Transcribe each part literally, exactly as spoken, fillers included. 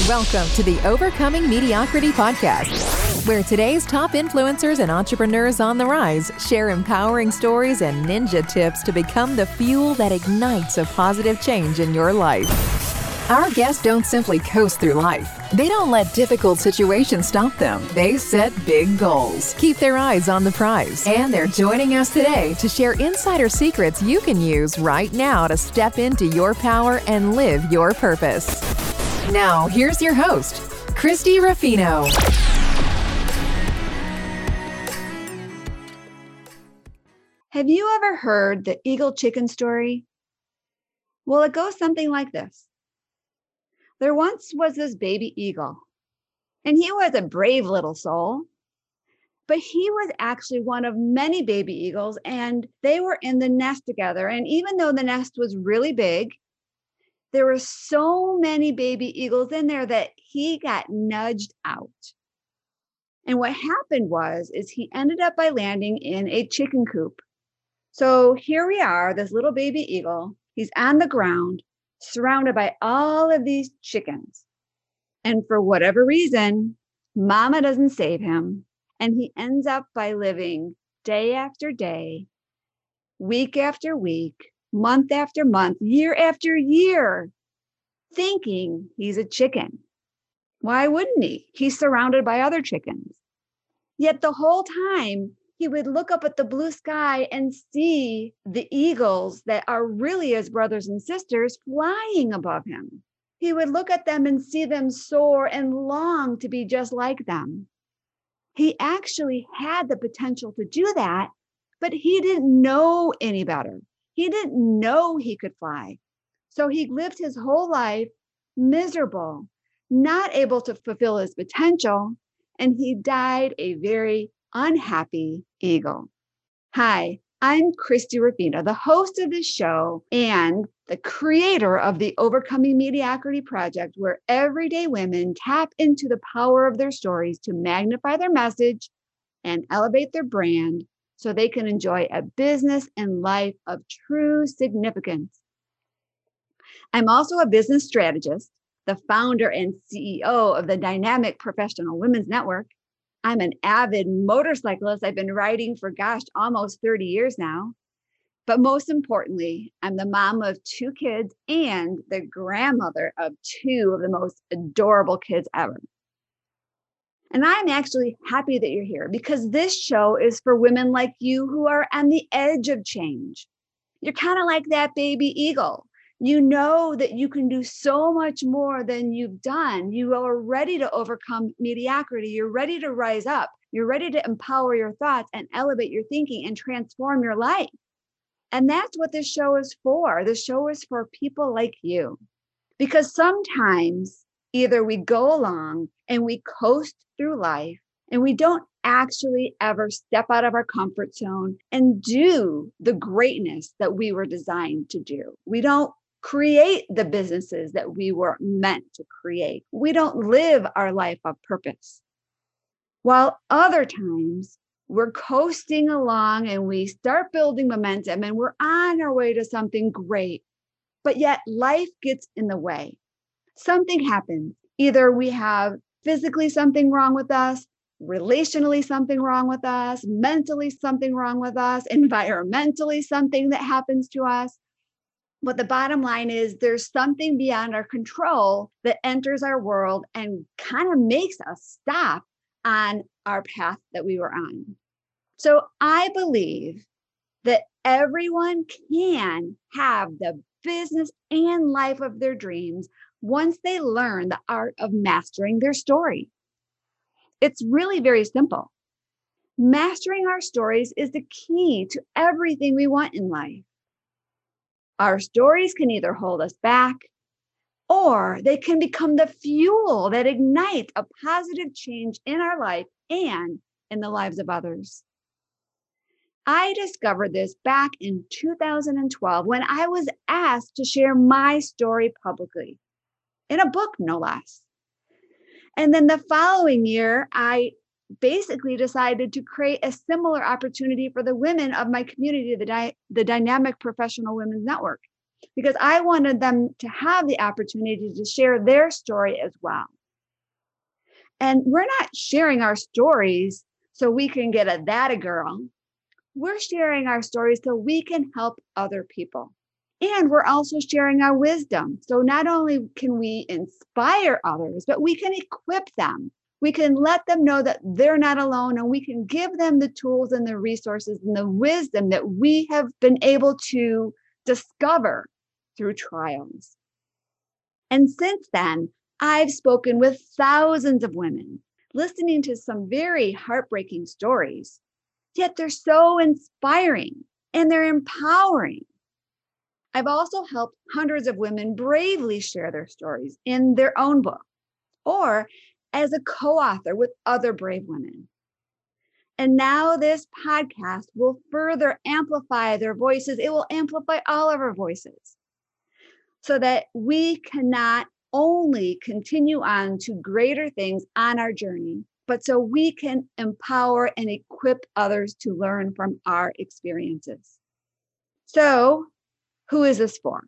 Welcome to the Overcoming Mediocrity podcast, where today's top influencers and entrepreneurs on the rise share empowering stories and ninja tips to become the fuel that ignites a positive change in your life. Our guests don't simply coast through life. They don't let difficult situations stop them. They set big goals, keep their eyes on the prize, and they're joining us today to share insider secrets you can use right now to step into your power and live your purpose. Now, here's your host, Christy Ruffino. Have you ever heard the eagle chicken story? Well, it goes something like this. There once was this baby eagle, and he was a brave little soul, but he was actually one of many baby eagles, and they were in the nest together. And even though the nest was really big, there were so many baby eagles in there that he got nudged out. And what happened was, is he ended up by landing in a chicken coop. So here we are, this little baby eagle, he's on the ground, surrounded by all of these chickens. And for whatever reason, mama doesn't save him. And he ends up by living day after day, week after week, month after month, year after year, thinking he's a chicken. Why wouldn't he? He's surrounded by other chickens. Yet the whole time, he would look up at the blue sky and see the eagles that are really his brothers and sisters flying above him. He would look at them and see them soar and long to be just like them. He actually had the potential to do that, but he didn't know any better. He didn't know he could fly. So he lived his whole life miserable, not able to fulfill his potential, and he died a very unhappy eagle. Hi, I'm Christy Ruffino, the host of this show and the creator of the Overcoming Mediocrity Project, where everyday women tap into the power of their stories to magnify their message and elevate their brand so they can enjoy a business and life of true significance. I'm also a business strategist, the founder and C E O of the Dynamic Professional Women's Network. I'm an avid motorcyclist. I've been riding for, gosh, almost thirty years now. But most importantly, I'm the mom of two kids and the grandmother of two of the most adorable kids ever. And I'm actually happy that you're here because this show is for women like you who are on the edge of change. You're kind of like that baby eagle. You know that you can do so much more than you've done. You are ready to overcome mediocrity. You're ready to rise up. You're ready to empower your thoughts and elevate your thinking and transform your life. And that's what this show is for. This show is for people like you. Because sometimes either we go along and we coast through life and we don't actually ever step out of our comfort zone and do the greatness that we were designed to do. We don't create the businesses that we were meant to create. We don't live our life of purpose. While other times we're coasting along and we start building momentum and we're on our way to something great, but yet life gets in the way. Something happens. Either we have physically something wrong with us, relationally something wrong with us, mentally something wrong with us, environmentally something that happens to us. But the bottom line is there's something beyond our control that enters our world and kind of makes us stop on our path that we were on. So I believe that everyone can have the business and life of their dreams once they learn the art of mastering their story. It's really very simple. Mastering our stories is the key to everything we want in life. Our stories can either hold us back or they can become the fuel that ignites a positive change in our life and in the lives of others. I discovered this back in two thousand twelve when I was asked to share my story publicly, in a book, no less. And then the following year, I basically decided to create a similar opportunity for the women of my community, the, Di- the Dynamic Professional Women's Network. because I wanted them to have the opportunity to share their story as well. And we're not sharing our stories so we can get a that a girl. We're sharing our stories so we can help other people. And we're also sharing our wisdom. So not only can we inspire others, but we can equip them. We can let them know that they're not alone, and we can give them the tools and the resources and the wisdom that we have been able to discover through trials. And since then, I've spoken with thousands of women, listening to some very heartbreaking stories, yet they're so inspiring and they're empowering. I've also helped hundreds of women bravely share their stories in their own book or as a co-author with other brave women. And now this podcast will further amplify their voices. It will amplify all of our voices so that we cannot only continue on to greater things on our journey, but so we can empower and equip others to learn from our experiences. So, who is this for?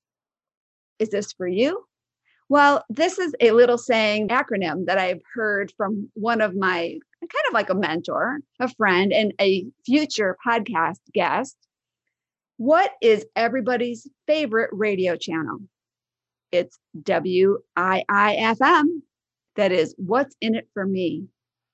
Is this for you? Well, this is a little saying acronym that I've heard from one of my kind of like a mentor, a friend, and a future podcast guest. What is everybody's favorite radio channel? It's W I I F M. That is, what's in it for me?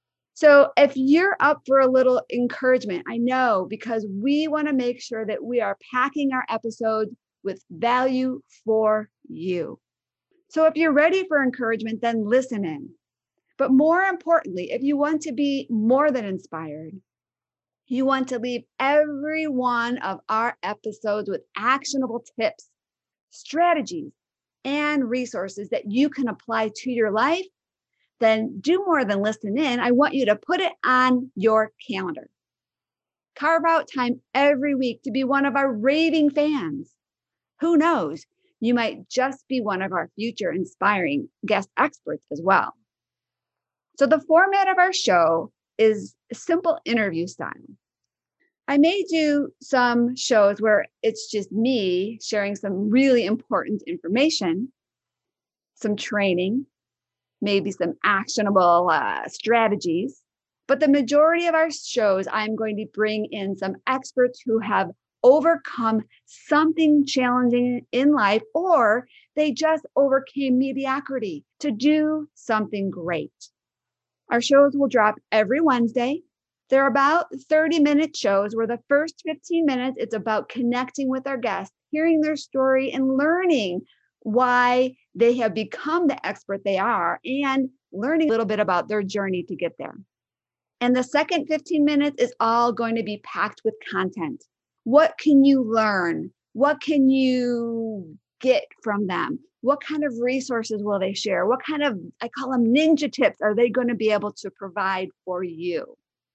So if you're up for a little encouragement, I know, because we want to make sure that we are packing our episodes with value for you. So if you're ready for encouragement, then listen in. But more importantly, if you want to be more than inspired, you want to leave every one of our episodes with actionable tips, strategies, and resources that you can apply to your life, then do more than listen in. I want you to put it on your calendar. Carve out time every week to be one of our raving fans. Who knows? You might just be one of our future inspiring guest experts as well. So the format of our show is a simple interview style. I may do some shows where it's just me sharing some really important information, some training, maybe some actionable uh, strategies. But the majority of our shows, I'm going to bring in some experts who have overcome something challenging in life, or they just overcame mediocrity to do something great. Our shows will drop every Wednesday. They're about thirty minute shows where the first fifteen minutes, it's about connecting with our guests, hearing their story and learning why they have become the expert they are and learning a little bit about their journey to get there. And the second fifteen minutes is all going to be packed with content. What can you learn? What can you get from them? What kind of resources will they share? What kind of, I call them ninja tips, are they going to be able to provide for you?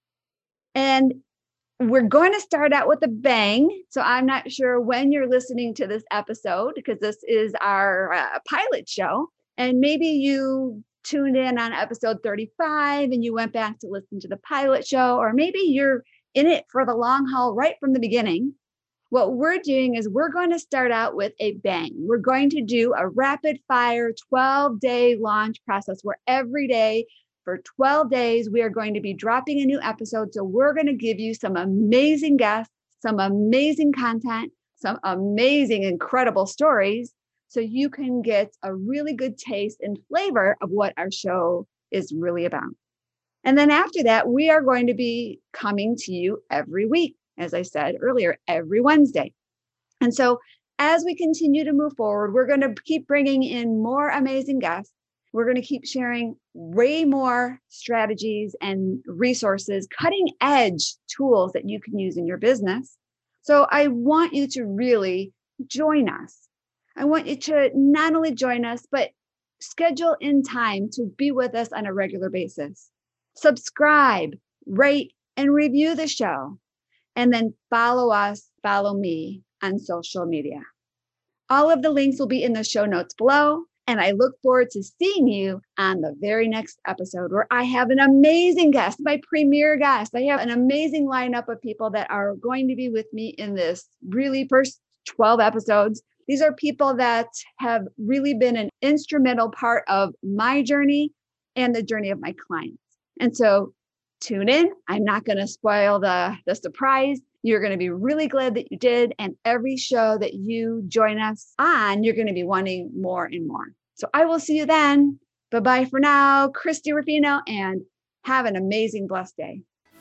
And we're going to start out with a bang. So I'm not sure when you're listening to this episode, because this is our uh, pilot show. And maybe you tuned in on episode thirty-five and you went back to listen to the pilot show, or maybe you're in it for the long haul right from the beginning. What we're doing is we're going to start out with a bang. We're going to do a rapid fire twelve day launch process where every day for twelve days, we are going to be dropping a new episode. So we're going to give you some amazing guests, some amazing content, some amazing, incredible stories, so you can get a really good taste and flavor of what our show is really about. And then after that, we are going to be coming to you every week, as I said earlier, every Wednesday. And so as we continue to move forward, we're going to keep bringing in more amazing guests. We're going to keep sharing way more strategies and resources, cutting edge tools that you can use in your business. So I want you to really join us. I want you to not only join us, but schedule in time to be with us on a regular basis. Subscribe, rate, and review the show. And then follow us, follow me on social media. All of the links will be in the show notes below. And I look forward to seeing you on the very next episode where I have an amazing guest, my premier guest. I have an amazing lineup of people that are going to be with me in this really first twelve episodes. These are people that have really been an instrumental part of my journey and the journey of my clients. And so tune in. I'm not going to spoil the, the surprise. You're going to be really glad that you did. And every show that you join us on, you're going to be wanting more and more. So I will see you then. Bye-bye for now. Christy Rufino, and have an amazing, blessed day.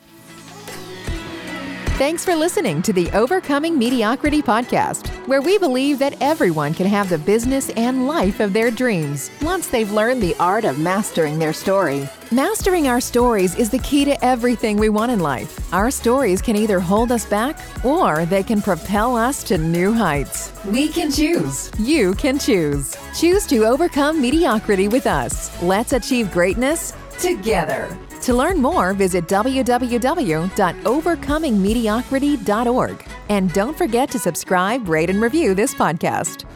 Thanks for listening to the Overcoming Mediocrity podcast, where we believe that everyone can have the business and life of their dreams once they've learned the art of mastering their story. Mastering our stories is the key to everything we want in life. Our stories can either hold us back or they can propel us to new heights. We can choose. You can choose. Choose to overcome mediocrity with us. Let's achieve greatness together. To learn more, visit w w w dot overcoming mediocrity dot org. And don't forget to subscribe, rate, and review this podcast.